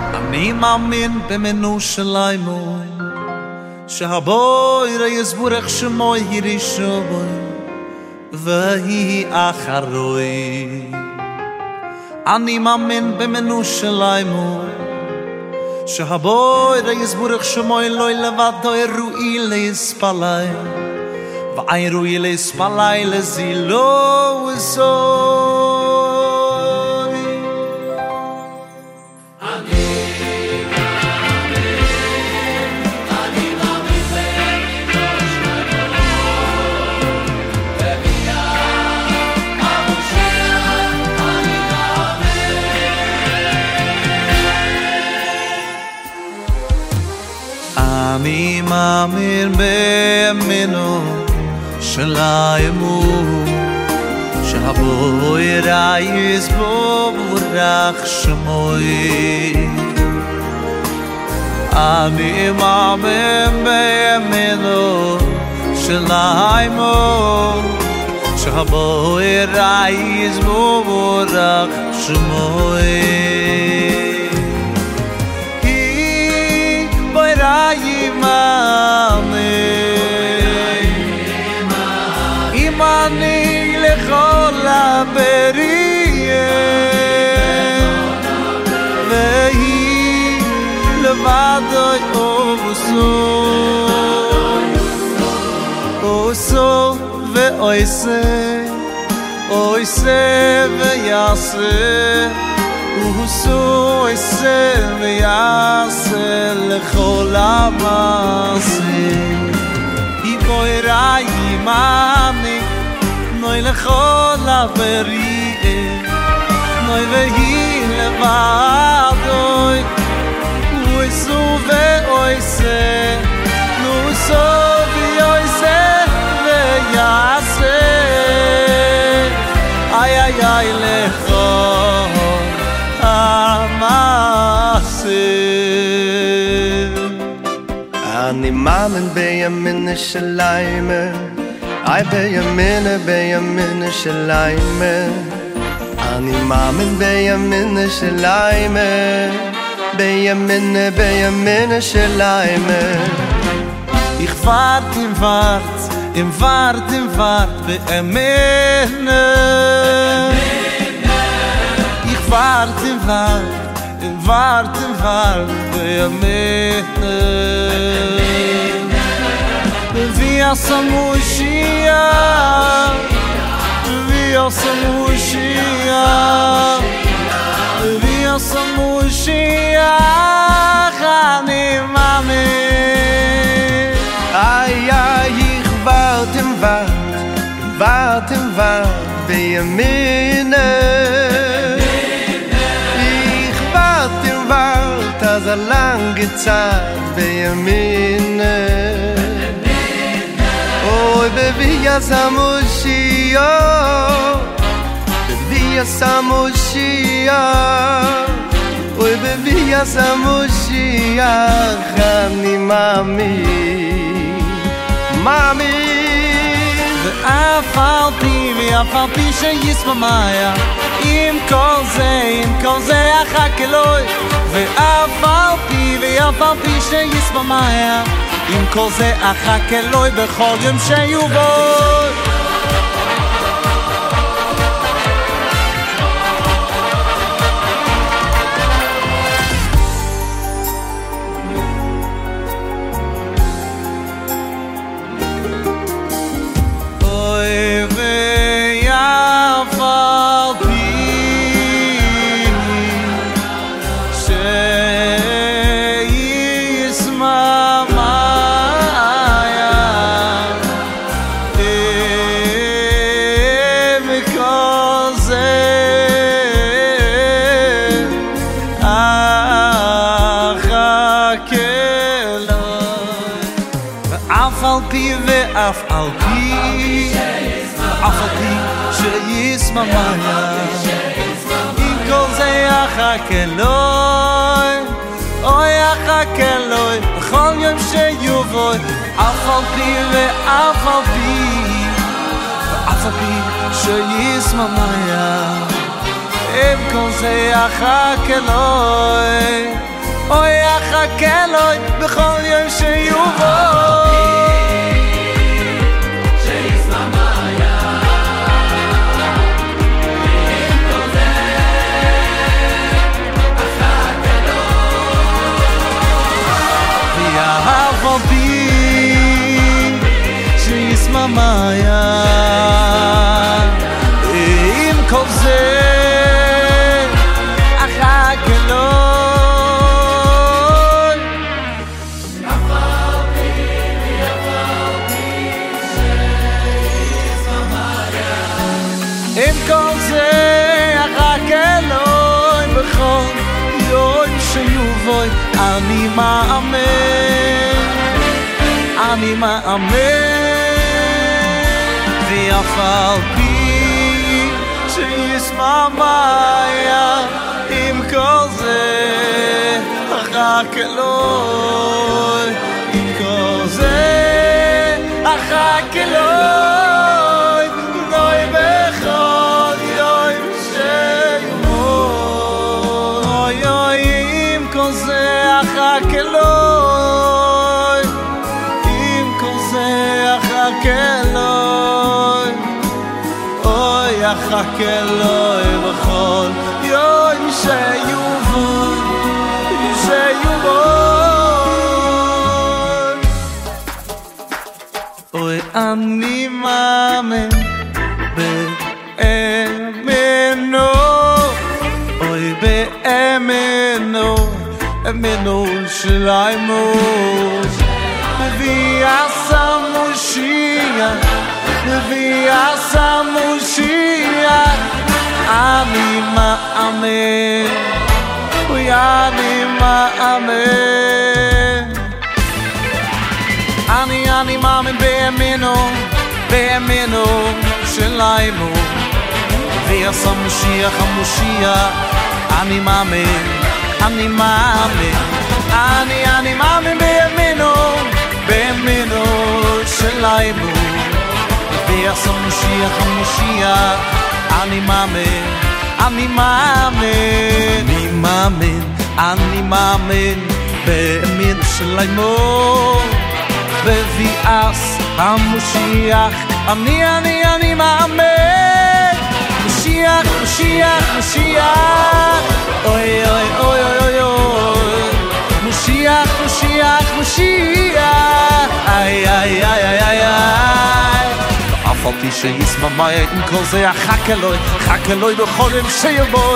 אני מאמין במנושליימו שהבויר יסבורך שמו ירישוי והיא אחרוי אני מאמין במנושליימו שהבויר יסבורך שמו אלוהי לבדו רואי להספלי ואין רואי להספלי לזילו וסוי אני מאמין בימינו שליימו שהבויר יסבורך שמוי אני מאמין בימינו שליימו שהבויר יסבורך שמוי אימאני לכל הבריה והיא לבדו אוסו ואויסה ויעשה אוסו אוסה ויעשה לכל המעשה איבוירה אימאני נוי לכל הבריה נוי והיא לבדוי אוסו ואויסה נוסו ואויסה ויעשה איי איי איי לכל אני מאמין בימין שליימה איי בימין שליימה אני מאמין בימין שליימה בימין שליימה Ich wart im Wart beemene Ich wart im Wart beemene Via Samushia Via Samushia Khani mame Ay ay ich wart im Wart beemene as a lange Zeit beemene Oh baby ya samushia Oh baby ya samushia Khani mami ואף שיסמה מאיה עם כל זה אחק אלוהי ואף שיסמה מאיה עם כל זה אחק אלוהי בכל יום שיובוי ואף על פי שיסמה מאיה עם כל זה אחק אלוהי אוי אחק אלוהי בכל יום שיובוי אף על פי שיסמה מאיה עם כל זה אחק אלוהי אלוהי בכל יום שיבוא שישמע מאיה עם כל זה אחר כלוי יפל בי שישמע מאיה עם כל זה אחר כלוי בכל יום שיבוא אני מאמין ויפל בי שישמע מאיה עם כל זה אחר כלוי עם כל זה אחר כלוי נוי בכל יום שיבוא אוי אוי עם כל זה אחר כלוי עם כל זה אחר כלוי אוי אחר כלוי בכל יום שיבוא אוי אני מאמין באמנו אוי באמנו אמנו שליימו ויעשה מושיע ויעשה מושיע אני מאמין ואני מאמין אני מאמין באמנו שליימו ויעשה מושיע המושיע אני מאמין אני מאמין באמנו שליימו ויעשה מושיע המושיע אני מאמין באמנו שליימו ויעש המושיח אני מאמין מושיח אוי אוי אוי אוי אוי מושיח איי איי איי איי איי אף על פי שישמע מאיה עם כל זה אחר כלוי בכל יום שיבוא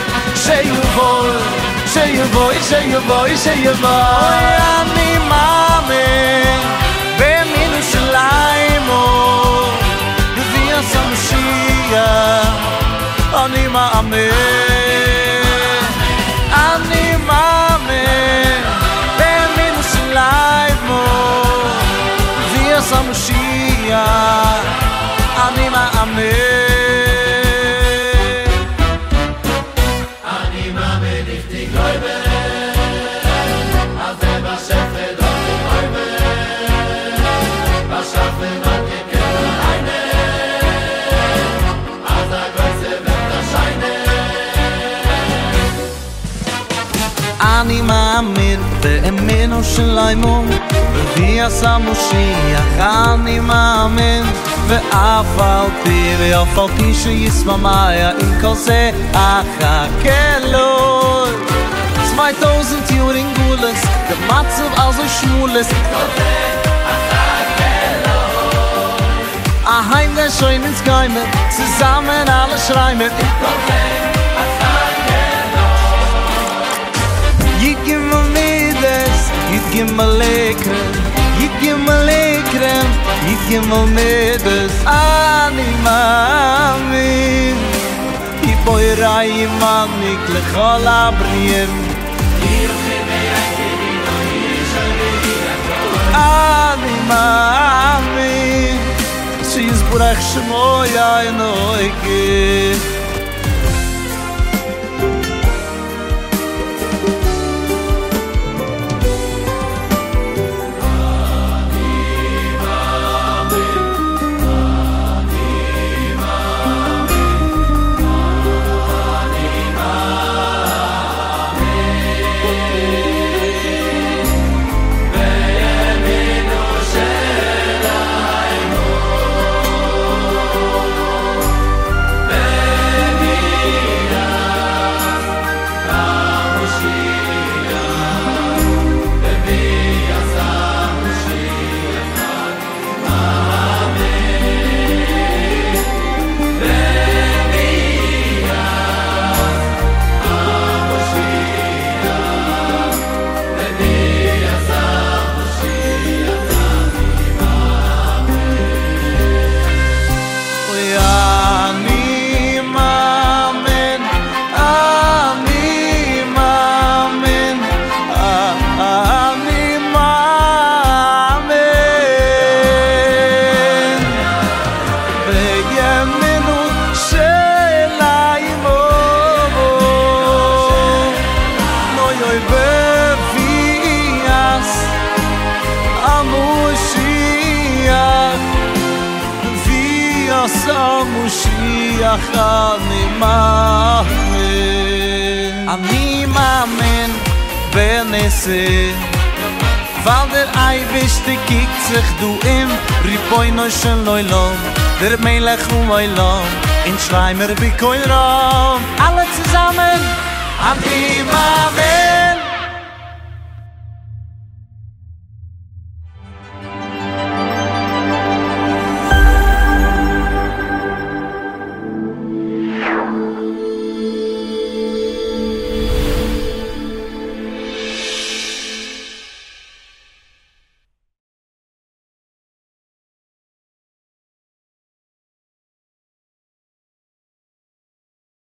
אני מאמין באמנו שליימו ויעשה מושיע אני מאמין באמנו שליימו ויעשה מושיע אני מאמין אני מאמין באמנו שליימו ויעשה מושיח אני מאמין ואף על פי שישמע מאיה עם כל זה אחר כלוי 2000 Jahren Gules der Matzev also Schmules a heim der schön ins Geime zusammen alle schreiben You give me lekker, you give me lekker, you give me medes ani mamin. I boy rai man ik le khala briem. Ani mamin. She's burach shmoya noike. bevias Amushiach Vias Amushiach Ani mamen benese Weil der Eiwischte kiekt sich du im Ripoino schon loilom Der Melech loilom In Schleimer wie Koilrom Alle zusammen Ani mamen